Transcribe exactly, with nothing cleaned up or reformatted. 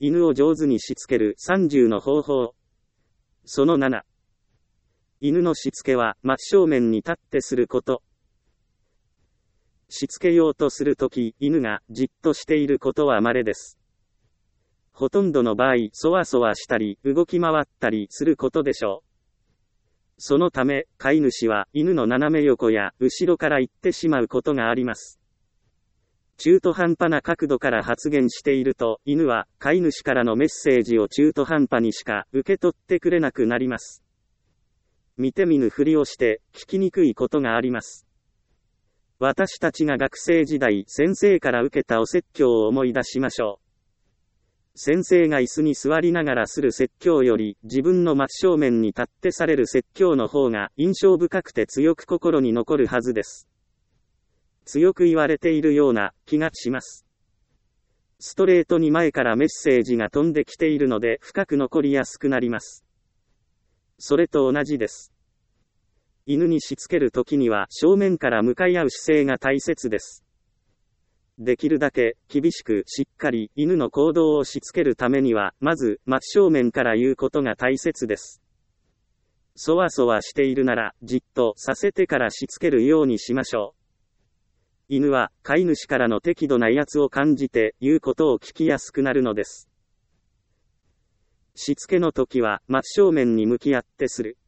犬を上手にしつけるさんじゅうの方法。そのなな。犬のしつけは真正面に立ってすること。しつけようとするとき、犬がじっとしていることは稀です。ほとんどの場合、そわそわしたり、動き回ったりすることでしょう。そのため、飼い主は犬の斜め横や後ろから行ってしまうことがあります。中途半端な角度から発言していると、犬は飼い主からのメッセージを中途半端にしか受け取ってくれなくなります。見て見ぬふりをして聞きにくいことがあります。私たちが学生時代、先生から受けたお説教を思い出しましょう。先生が椅子に座りながらする説教より、自分の真正面に立ってされる説教の方が印象深くて強く心に残るはずです。強く言われているような気がします。ストレートに前からメッセージが飛んできているので深く残りやすくなります。それと同じです。犬にしつけるときには正面から向かい合う姿勢が大切です。できるだけ厳しくしっかり犬の行動をしつけるためには、まず真正面から言うことが大切です。そわそわしているならじっとさせてからしつけるようにしましょう。犬は飼い主からの適度な威圧を感じて言うことを聞きやすくなるのです。しつけの時は真正面に向き合ってする。